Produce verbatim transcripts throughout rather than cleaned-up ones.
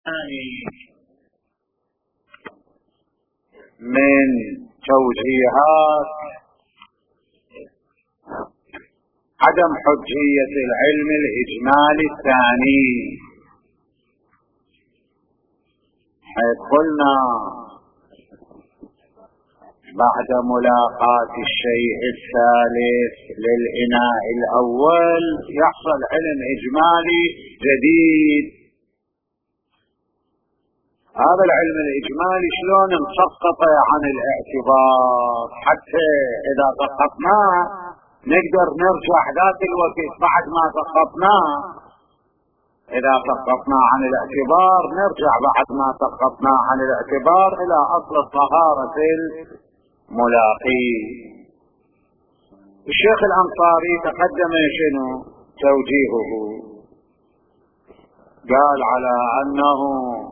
من توجيهات عدم حجية العلم الإجمالي الثاني، حيث قلنا بعد ملاقاة الشيء الثالث للإناء الأول يحصل علم إجمالي جديد. هذا العلم الإجمالي شلون نسقط عن الاعتبار حتى إذا سقطناه نقدر نرجع ذات الوقت بعد ما سقطناه. إذا سقطنا عن الاعتبار نرجع بعد ما سقطنا عن الاعتبار إلى أصل الطهارة الملاقي. الشيخ الأنصاري تقدم شنو توجيهه؟ قال على أنه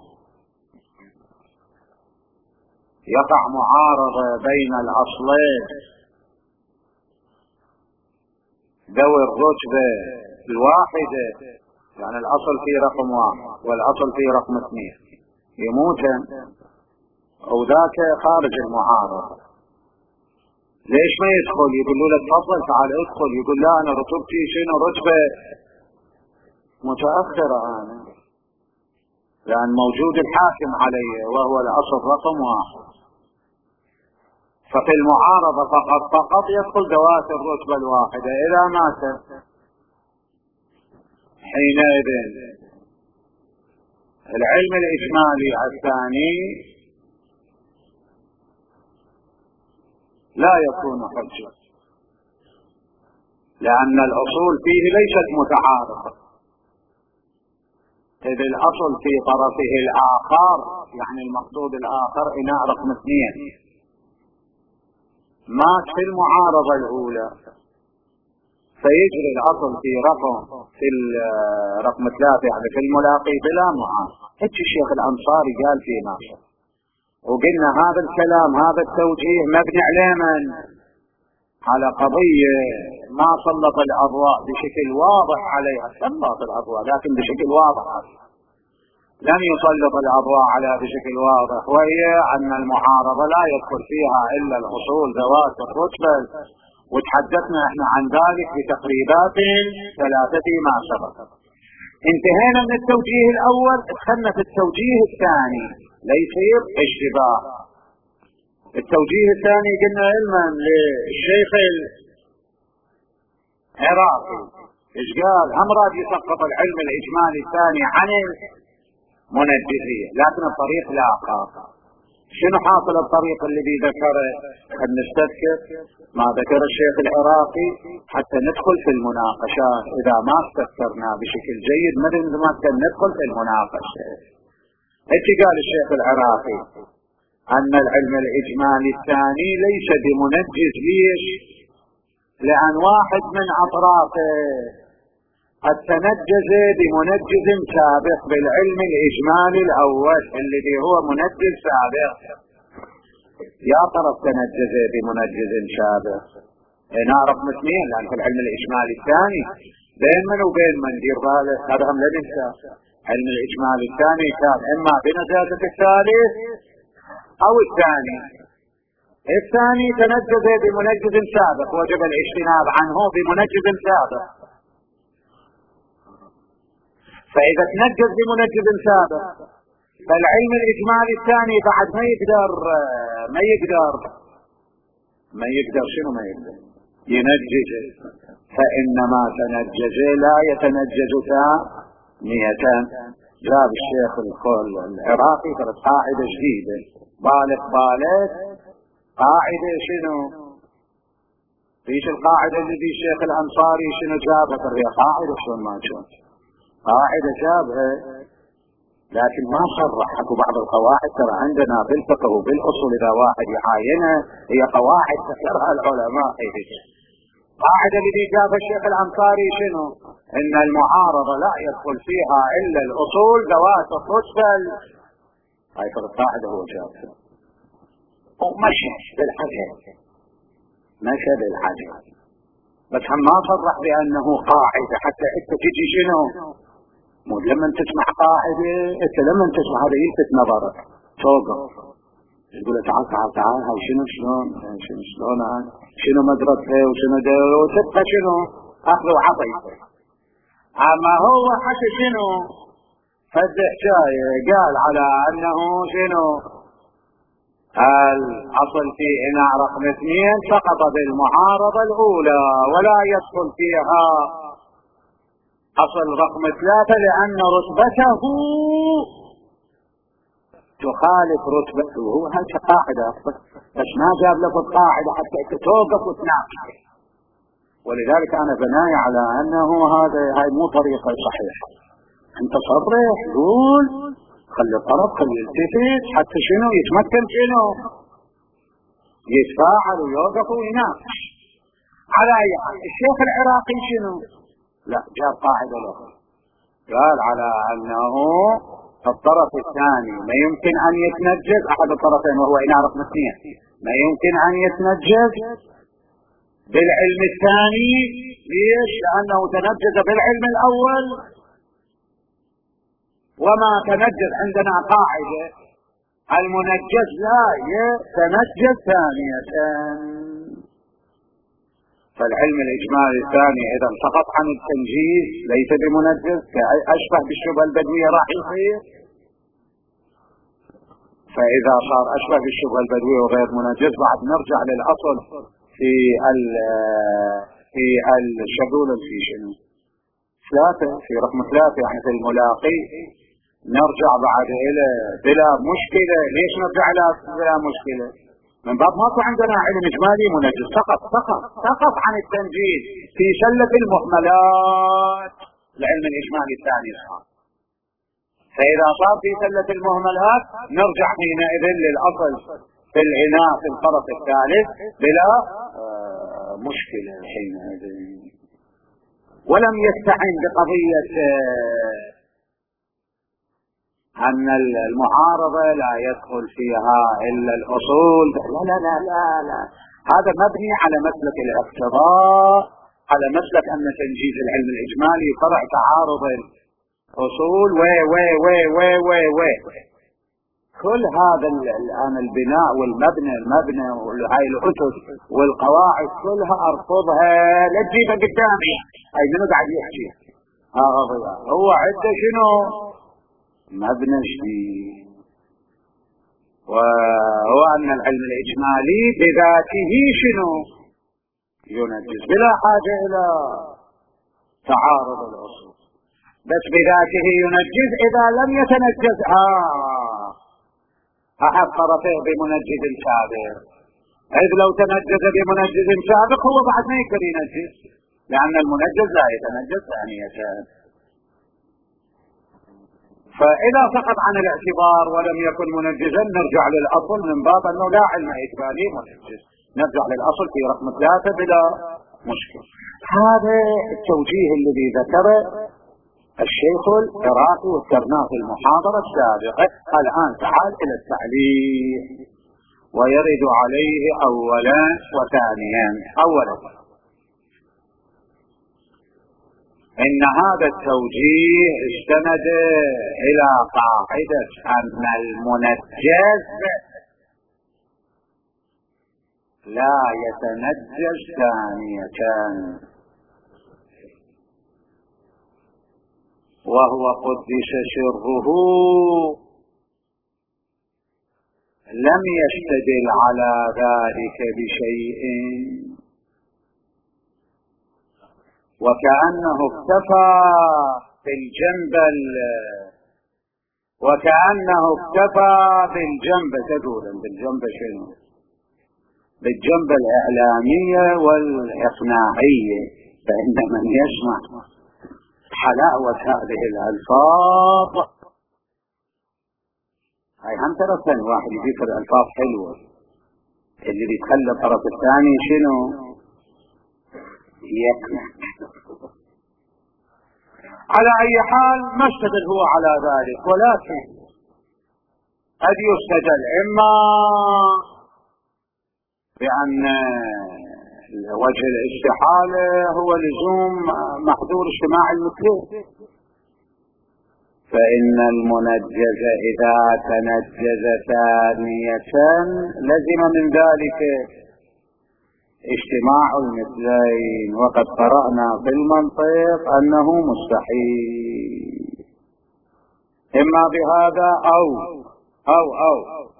يقع معارضة بين الأصلين ذوي الرتبة الواحدة، يعني الأصل في رقم واحد والأصل في رقم اثنين يموتن، أو ذاك خارج المعارضة. ليش ما يدخل؟ يقولوا له تفضل تعال ادخل، يقول لا أنا رتبتي شنو رتبة متأخرة أنا، لأن موجود الحاكم علي وهو الأصل رقم واحد. ففي المعارضة فقط فقط يدخل ذوات الرتبة الواحدة. إذا مات حينئذ العلم الإجمالي الثاني لا يكون حجة، لأن الأصول فيه ليست متعارضة، إذ الأصل في طرفه الآخر، يعني المقصود الآخر إناء رقم اثنين، مات في المعارضة الأولى فيجري الأصل في رقم في رقم ثلاثة يعني في الملاقي بلا معارضة. هيك الشيخ الأنصاري قال في ناصر، وقلنا هذا الكلام هذا التوجيه مبني على من؟ على قضية ما سلط الأضواء بشكل واضح عليها، سلط الأضواء لكن بشكل واضح لم يسلط الأضواء عليها بشكل واضح، وهي أن المعارضة لا يدخل فيها إلا الأصول ذوات الرتبة، وتحدثنا احنا عن ذلك بتقريبات ثلاثة ما سبق. انتهينا من التوجيه الأول، دخلنا في التوجيه الثاني ليصير اشتباه. التوجيه الثاني قلنا علما للشيخ العراقي ايش قال؟ هم راد يسقط العلم الإجمالي الثاني عن المنجزية لكن الطريق الآخر. شنو حاصل الطريق اللي بيذكره؟ خلينا نستذكر ما ذكر الشيخ العراقي حتى ندخل في المناقشات. إذا ما استذكرنا بشكل جيد ما ندخل في المناقشة. ايش قال الشيخ العراقي؟ أن العلم الإجمالي الثاني ليس بمنجز. ليش؟ لأن واحد من أطرافه قد تنجز بمنجز سابق بالعلم الإجمالي الأول الذي هو منجز سابق. يا طرف تنجز بمنجز سابق هنا رقم اثنين، لأن في العلم الإجمالي الثاني بين من وبين من دير بالك هذا هم لا ننسى. علم الإجمالي الثاني كان إما بنجازة الثالث أو الثاني. الثاني تنجز بمنجز سابق وجب الاجتناب عنه بمنجز سابق، فإذا تنجز بمنجز سابق فالعلم الإجمالي الثاني بعد ما يقدر ما يقدر ما يقدر شنو ما يقدر ينجز، فإنما تنجز لا يتنجز ثانية. جاب الشيخ العراقي قاعدة جديدة، بالك بالك قاعدة شنو؟ فيش القاعدة اللي في الشيخ الأنصاري شنو جابها؟ هي قاعدة شلون ما شلون قاعدة جابها لكن ما صرح. اكو بعض القواعد ترى عندنا بالفقه وبالأصول إذا واحد يعاينها هي قواعد ذكرها العلماء. قاعدة اللي جابها الشيخ الأنصاري شنو؟ إن المعارضة لا يدخل فيها إلا الأصول ذوات الرتبة. هاي القاعدة هو جابها ومشى بالحجر، مشى بالحجر، بس هم ما صرح بأنه قاعدة حتى انت تجي شنو مو لما تسمع قاعدة انت لما تسمع هذا يلفت نظرك توقف تقول له تعال تعال تعال هاي شنو شلون شنو شلون هاي شنو مدرسة وشنو ده وتبقى شنو اخذ وعطي. اما هو حكى شنو فد حكاية قال على انه شنو الاصل في اناء رقم اثنين سقط بالمعارضة الاولى ولا يدخل فيها اصل رقم ثلاثة لان رتبته تخالف رتبته. هو هاي قاعدة بس ما جاب لك القاعدة حتى توقف وتناقش. ولذلك انا بناي على انه هذا هاي مو طريقة صحيحة. انت صرح قول خلي الطرف خلي يلتفت حتى شنو يتمكن شنو يتفاعل ويوقف ويناقش. على اي حال الشيخ العراقي شنو لا جاب قاعدة اخرى قال على انه الطرف الثاني ما يمكن ان يتنجز احد الطرفين وهو اناء رقم اثنين ما يمكن ان يتنجز بالعلم الثاني. ليش؟ لانه تنجز بالعلم الاول وما تنجز عندنا قاعدة المنجز لا يتنجز ثانية. فالعلم الاجمالي الثاني اذا سقط عن التنجيز ليس بمنجز اشبه بالشبهة البدوية راح يصير. فاذا صار اشبه بالشبهة البدوية وغير منجز بعد نرجع للاصل في ال في الشغول في شنو ثلاثة في رقم ثلاثة يعني في الملاقي نرجع بعد الى بلا مشكلة. ليش نرجع الى بلا مشكلة؟ من باب ماكو عندنا علم اجمالي منجز سقط سقط سقط عن التنجيز في سلة المهملات العلم الاجمالي الثاني صار. فاذا صار في سلة المهملات نرجع حينئذ للاصل في العناء في الطرف الثالث بلا آه مشكلة حينئذ. ولم يستعن بقضية آه أن المعارضة لا يدخل فيها إلا الأصول. لا لا لا لا لا هذا مبني على مسلك الاقتضاء على مسلك أن تنجيز العلم الإجمالي فرع تعارض الأصول و و و و و و كل هذا الآن البناء والمبنى المبنى وهاي الأسس والقواعد كلها أرفضها لا تجيبها قدامي. أي منو قاعد يحكي هو عدة شنو مبنى جديد وهو أن العلم الإجمالي بذاته شنو ينجز بلا حاجة إلى تعارض الأصول بس بذاته ينجز إذا لم يتنجز آه أحد طرفيه بمنجز سابق. إذ لو تنجز بمنجز سابق هو بعد ما يقدر ينجز لأن المنجز لا يتنجز ثانية. فإذا سقط عن الاعتبار ولم يكن منجزا نرجع للأصل من باب أنه لا علم إجمالي منجز نرجع للأصل في رقم ثلاثة بلا مشكل. هذا التوجيه الذي ذكره الشيخ العراقي وذكرناه في المحاضرة السابقة. الآن تعال إلى التعليل ويرد عليه أولا وثانيا. أولا إن هذا التوجيه استند إلى قاعدة أن المنجز لا يتنجز ثانية وهو قدس سره لم يستدل على ذلك بشيء وكأنه اكتفى بالجنب وكأنه اكتفى بالجنب تقولا بالجنب شنو بالجنب الإعلامية والإقناعية. فإن من يسمع حلاوة هذه الألفاظ هاي هم ترى واحد يذكر ألفاظ حلوة اللي بيتخلى الطرف الثاني شنو يقنع. على أي حال ما استدل هو على ذلك ولكن قد يستدل إما بأن وجه الاستحالة هو لزوم محظور اجتماع المثلين فإن المنجز إذا تنجز ثانية لزم من ذلك اجتماع المثلين، وقد قرأنا في المنطق أنه مستحيل إما بهذا أو أو أو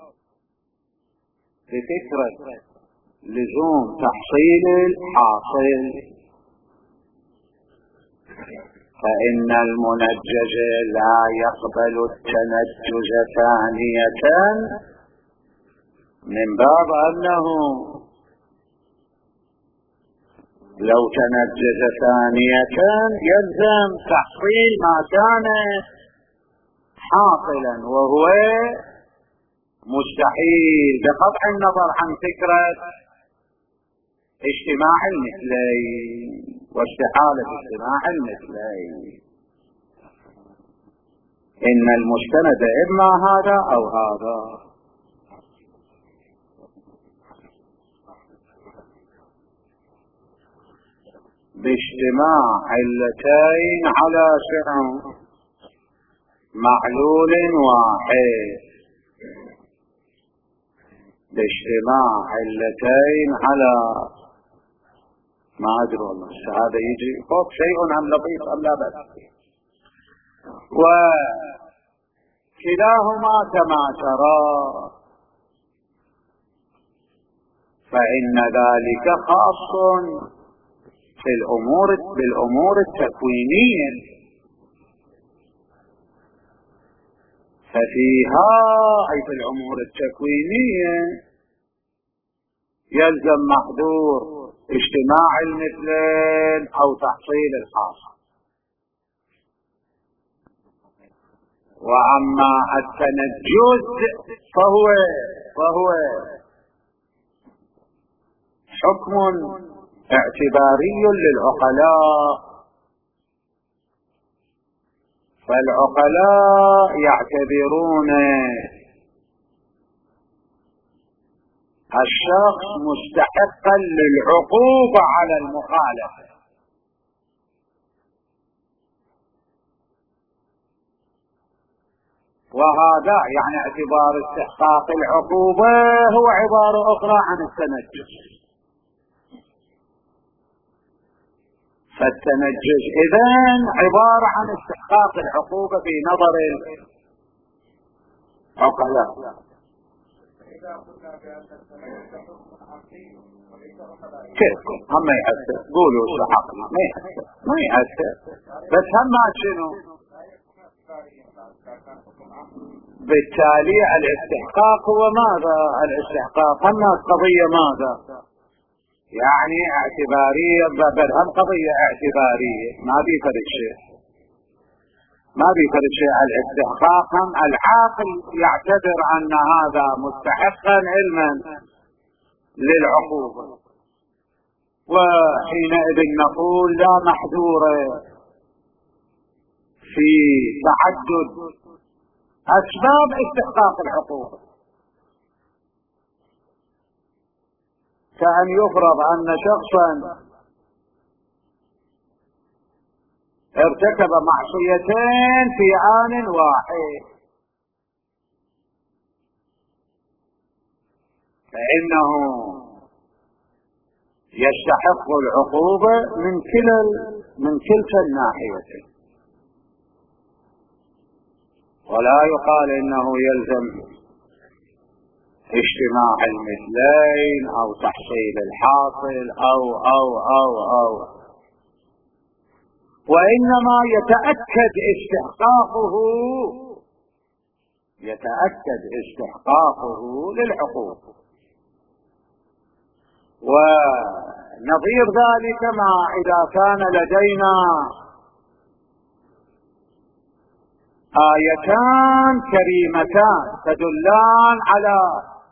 بفكرة لزوم تحصيل الحاصل. فإن المنجز لا يقبل التنجز ثانية من باب أنه لو تنجز ثانية يلزم تحصيل ما كان حاصلا وهو مستحيل بقطع النظر عن فكرة اجتماع المثلين واستحالة اجتماع المثلين. إن المستند إما هذا أو هذا. باجتماع علتين على سعة معلول واحد، باجتماع علتين على ما أدري والله هذا يجي فوق شيء عن لطيف أم لا بأس. وكلاهما كما ترى فإن ذلك خاص في الأمور بالأمور التكوينية، ففيها أي في الأمور التكوينية يلزم محظور اجتماع المثلين أو تحصيل الحاصل. وأما التنجز فهو فهو حكم اعتباري للعقلاء، فالعقلاء يعتبرون الشخص مستحقا للعقوبة على المخالفة، وهذا يعني اعتبار استحقاق العقوبة هو عبارة أخرى عن التنجز. فالتنجز إذن عبارة عن استحقاق العقوبة في نظر العقلاء. كيف هم ما يأثر؟ قولوا الحقنا ما يأثر ما يأثر بس هم ما شنو. بالتالي الاستحقاق هو ماذا؟ الاستحقاق هم قضية ماذا؟ يعني اعتبارية، برهم قضية اعتبارية ما بيفرق شيء ما بيفرق شيء. الاستحقاق هم العاقل يعتبر أن هذا مستحقا علما للعقوبة، وحينئذ نقول لا محذور في تعدد أسباب استحقاق العقوبة. كأن يفرض أن شخصا ارتكب معصيتين في آن واحد، فإنه يستحق العقوبة من كلا من كلتا الناحيتين، ولا يقال إنه يلزم اجتماع المثلين أو تحصيل الحاصل أو أو أو أو وإنما يتأكد استحقاقه يتأكد استحقاقه للعقوبة. ونظير ذلك ما إذا كان لدينا آيتان كريمتان تدلان على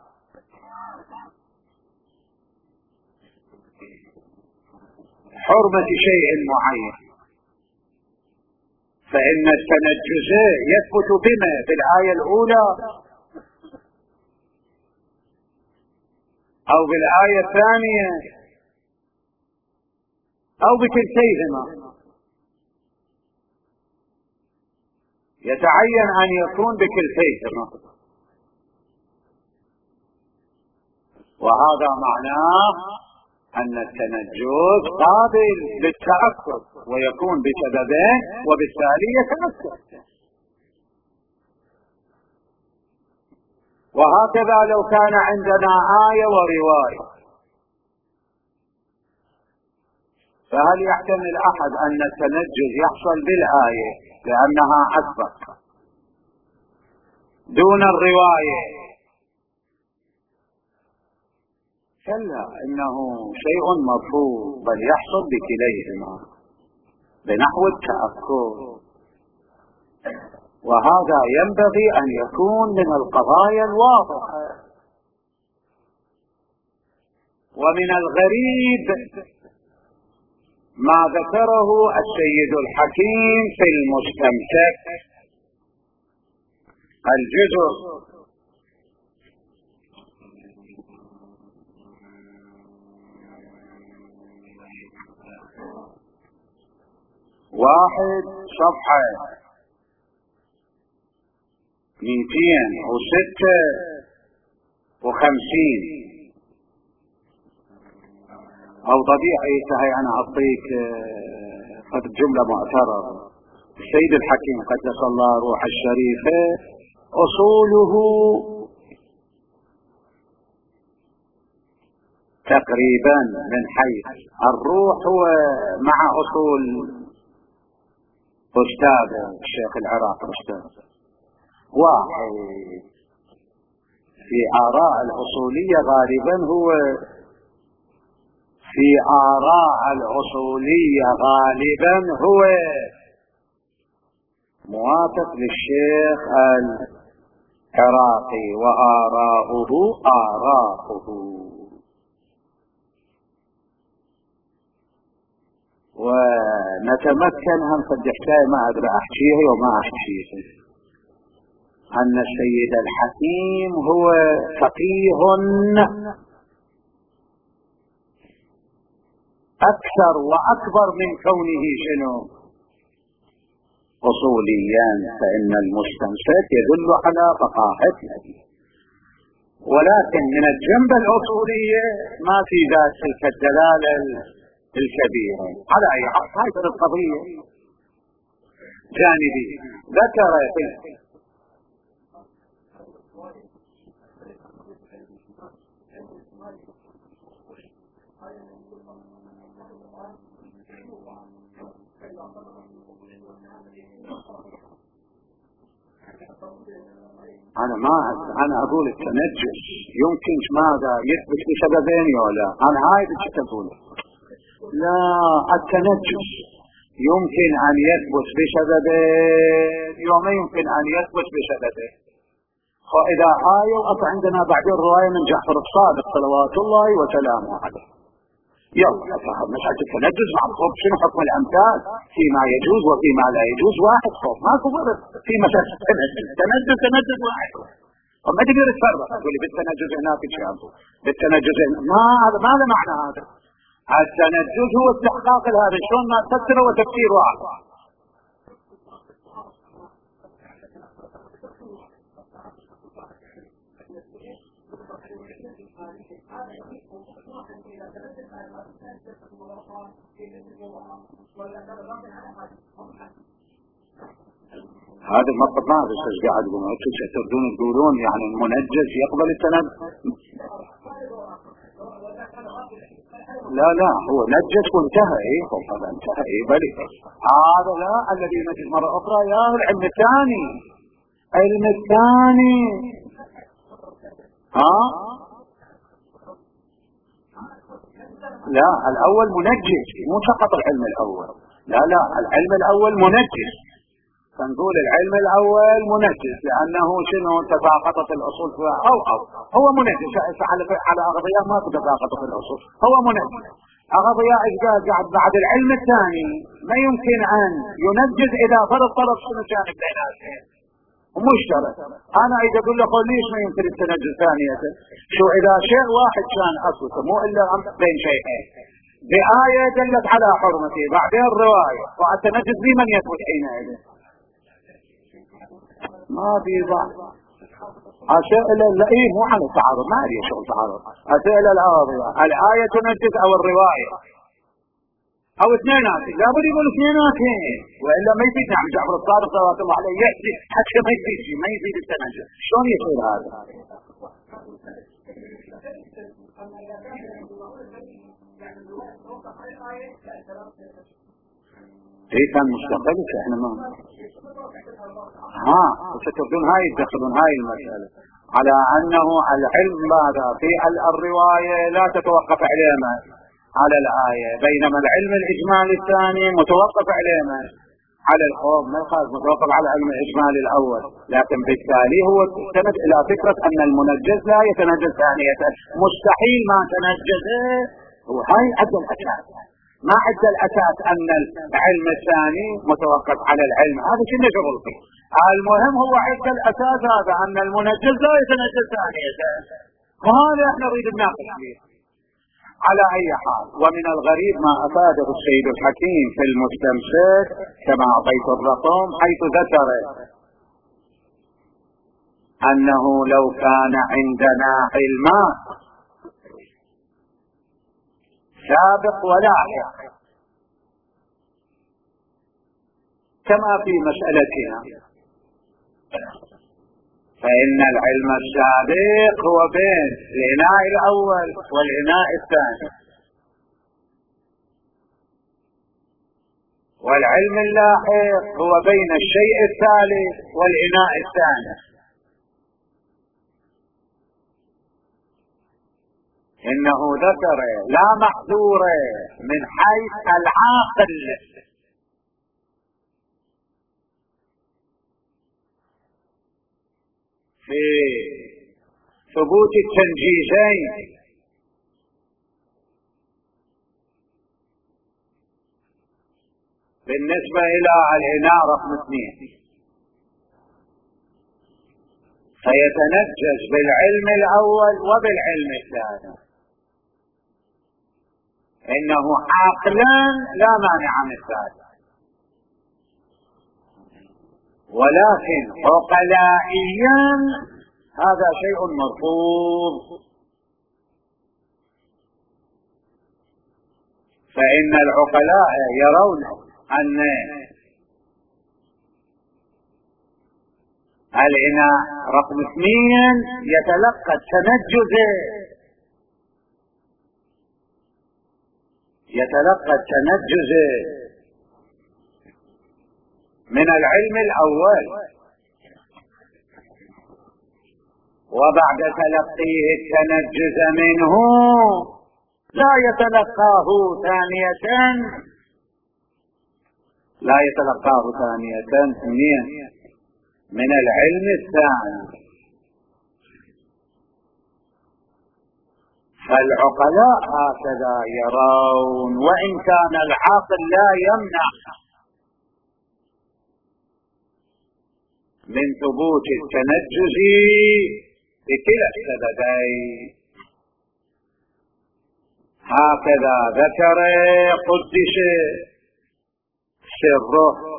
حرمة شيء معين، فإن التنجز يثبت بما في الآية الأولى أو بالآية الثانية أو بكلتيهما. يتعين أن يكون بكلتيهما، وهذا معناه أن التنجس قابل للتأكد ويكون بسببين وبالتالي يتأكد. وهكذا لو كان عندنا آية ورواية، فهل يحتمل أحد أن التنجس يحصل بالآية لأنها أسبق دون الرواية؟ كلا، إنه شيء مفروض بل يحصل بكليهما بنحو التأكد، وهذا ينبغي أن يكون من القضايا الواضحة. ومن الغريب ما ذكره السيد الحكيم في المستمسك الجزء واحد صفحة مئتين وستة وخمسين. أو طبيعي هاي أنا أعطيك قد جملة معترض. السيد الحكيم قدس الله روح الشريفة أصوله تقريبا من حيث الروح هو مع أصول أستاذ الشيخ العراق أستاذ واحد في آراء الأصولية غالبا هو في آراء الأصولية غالبا هو موافق للشيخ العراقي وآراؤه آراؤه. ونتمكن هم في الحكاية ما أدري أحكيها وما أحكيها أن السيد الحكيم هو فقيه أكثر وأكبر من كونه شنو أصوليا، فإن المستمسك يدل على فقاهته، ولكن من الجنب الأصولية ما في ذات تلك الدلالة الكبيرة. على أي حال هذه القضية جانبي. ذكر أنا ما أنا أقول التنجس يمكن ماذا يثبت بسببين ولا أنا هاي اللي تقول لا، التنجس يمكن أن يثبت بسببين وما يمكن أن يثبت بسببين. فإذا آية وأتى عندنا بعدين رواية من جعفر الصادق صلوات الله وسلامه عليه. يلا نفهم مسألة التنجس مع الخوف شنو حكم الأمثال فيما يجوز وفيما لا يجوز. واحد خوف ماكو فرق في مسألة التنجس. التنجس تنجس واحد وما تقدر تفرق تقول لي بالتنجس هناك شيء بالتنجس ما هذا ما له معنى. هذا التنجس هو استحقاق هذا شلون ما تفسره وتفسير واحد. هذا المطلب ما هذا ايش قاعد تقولون؟ انتم تردون تقولون يعني المنجس يقبل التنجس؟ لا لا هو نجس وانتهى. ايه هذا انتهى. ايه بلي هذا لا الذي نجس مرة اخرى يا العلم الثاني. علم الثاني ها لا الأول منجس مو فقط العلم الأول. لا لا العلم الأول منجس. فنقول العلم الأول منجس لأنه شنو تساقطت الأصول أو أو هو منجس. على أغضياء ما تساقطت الأصول هو منجس. أغضياء إجاز بعد العلم الثاني ما يمكن أن ينجس إذا فرض طرف شنو كان بيناتهم مشترك. أنا إذا أقول له ليش ما يمكن التنجس ثانية؟ شو إذا شيء واحد كان أصله مو إلا بين شيئين بآية دلت على حرمته بعدين الرواية والتنجس بمن يثبت حينئذ؟ ما في ضعف. أسئلة لا إيه مو عن التعارض، ما أدري شو التعارض. أسئلة القاضية الآية تنجز أو الرواية أو اثنينات، لابد يقول اثنيناتين وإلا ما يفيد. نعم جعفر الصادق صلوات الله عليه يحكي حتى ما يفيد شيء، ما يفيد التنجز. شلون يصير هذا؟ ايه كان مستقل احنا ما ها تتركون هاي تدخلون هاي المسألة على انه العلم ماذا في الرواية لا تتوقف علينا على الآية، بينما العلم الإجمالي الثاني متوقف علينا على القوم، ما يخالف متوقف على العلم الإجمالي الأول، لكن بالتالي هو استند إلى فكرة أن المنجز لا يتنجز ثانية، مستحيل ما تنجزه. وهاي أدى الأساس، ما أدى الأساس أن العلم الثاني متوقف على العلم، هذا شيء نشغل فيه. المهم هو أدى الأساس هذا أن المنجز لا يتنجز ثانية، وهذا احنا نريد نناقش فيه. على أي حال، ومن الغريب ما أفاده السيد الحكيم في المستمسك كما أعطيت الرقم، حيث ذكر أنه لو كان عندنا علمان سابق ولاحق كما في مسألتنا، فإن العلم السابق هو بين الإناء الأول والإناء الثاني، والعلم اللاحق هو بين الشيء الثالث والإناء الثاني. إنه ذكر لا محذور من حيث العاقل في ثبوت التنجيزين، بالنسبة إلى الإناء رقم اثنين فيتنجز بالعلم الأول وبالعلم الثاني، إنه عقلا لا مانع من الثالث، ولكن عقلائيا هذا شيء مرفوض، فإن العقلاء يرون أن الإناء رقم اثنين يتلقى التنجز يتلقى التنجز من العلم الأول، وبعد تلقيه التنجز منه لا يتلقاه ثانية لا يتلقاه ثانية من العلم الثاني. فالعقلاء هكذا يرون، وإن كان العاقل لا يمنع من ثبوت التنجز بكلا السببين. هكذا ذكر قدس سره.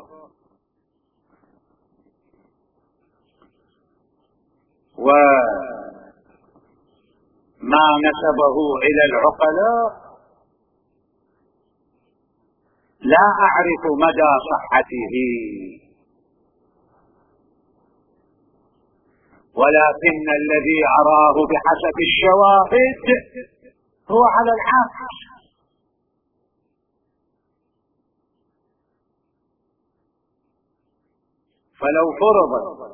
وما نسبه إلى العقلاء لا أعرف مدى صحته، ولكن الذي أراه بحسب الشواهد هو على العكس. فلو فرض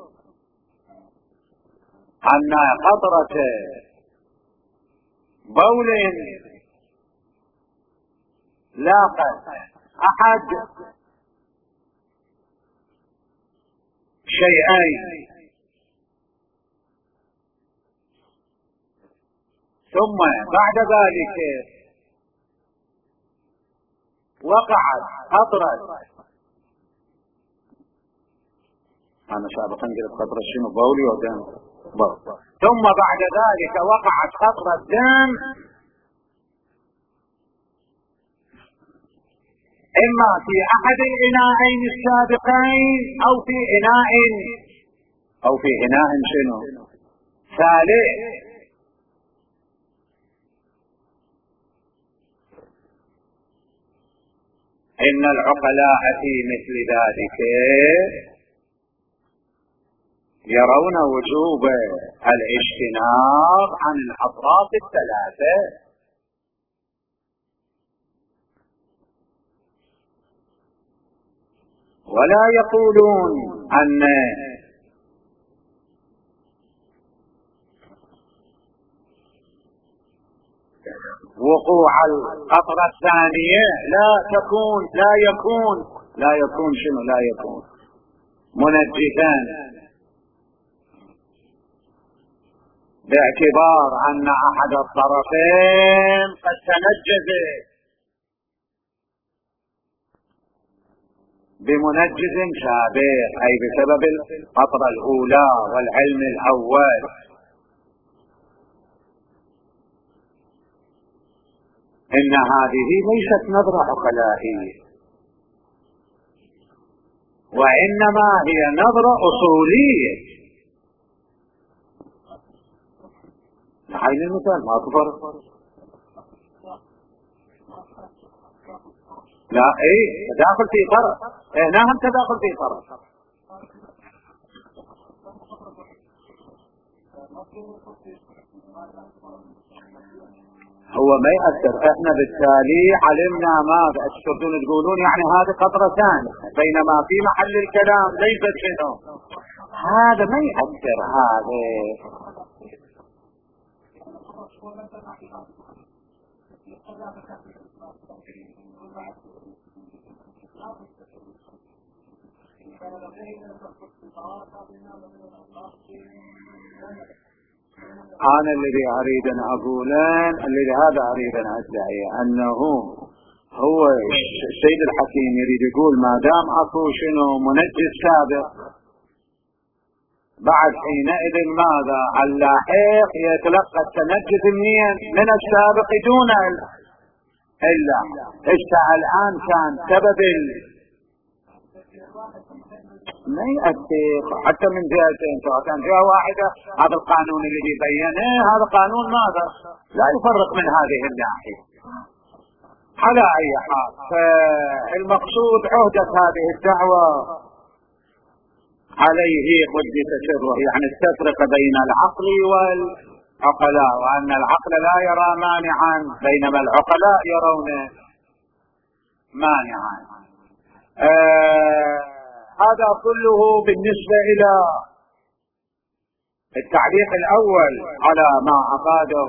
أن قطرة بول لاقت أحد شيئين ثم بعد ذلك وقعت قطرة، أنا سابقا قلت قطرة شنو بولي ودم، ثم بعد ذلك وقعت قطرة دم، إما في أحد الإناءين السابقين أو في إناء أو في إناء شنو ثالث. إن العقلاء في مثل ذلك يرون وجوب الاجتناب عن الأطراف الثلاثة، ولا يقولون أن وقوع القطرة الثانية لا تكون لا يكون لا يكون شنو لا يكون منجسا، باعتبار أن أحد الطرفين قد تنجز بمنجز شابه، أي بسبب القطرة الأولى والعلم الأول. إن هذه ليست نظرة عقلائية، وإنما هي نظرة أصولية. هاي المثال ما تفرق. لا اي تداخل في طرف، هنا هم تداخل في طرف. هو ما يأثر، احنا بالتالي علمنا ماذا تردون تقولون يعني هذه قطرة ثانية، بينما في محل الكلام ليست شنو، هذا ما يأثر. هذا أنا الذي أريد أن أقوله، الذي هذا أريد أن أدعي أنه هو السيد الحكيم يريد يقول ما دام أكو شنو منجس سابق، بعد حينئذ ماذا اللاحق يتلقى التنجس منين؟ من السابق دون إلا إذا الآن كان سبب ما يأثر حتى من جهتين، سواء كان جهة واحدة هذا القانون اللي يبينه هذا قانون ماذا لا يفرق من هذه الناحية. على أي حال فالمقصود عهدة هذه الدعوة عليه قدس سره، يعني التفرقة بين العقل والعقلاء، وأن العقل لا يرى مانعا بينما العقلاء يرون مانعا. آه هذا كله بالنسبة إلى التعليق الأول على ما أفاده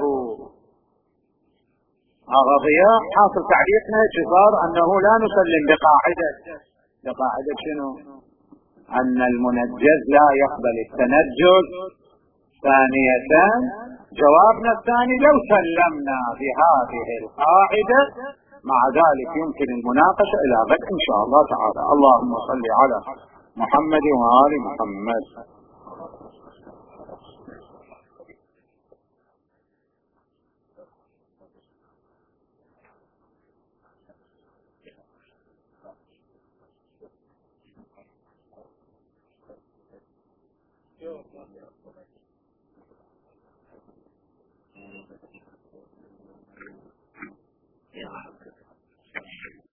الضياء. حاصل تعليقنا جزار أنه لا نسلم بقاعدة بقاعدة شنو؟ أن المنجز لا يقبل التنجز. ثانية جوابنا الثاني لو سلمنا بهذه القاعدة مع ذلك يمكن المناقشة إلى غد إن شاء الله تعالى. اللهم صل على محمد وآل محمد.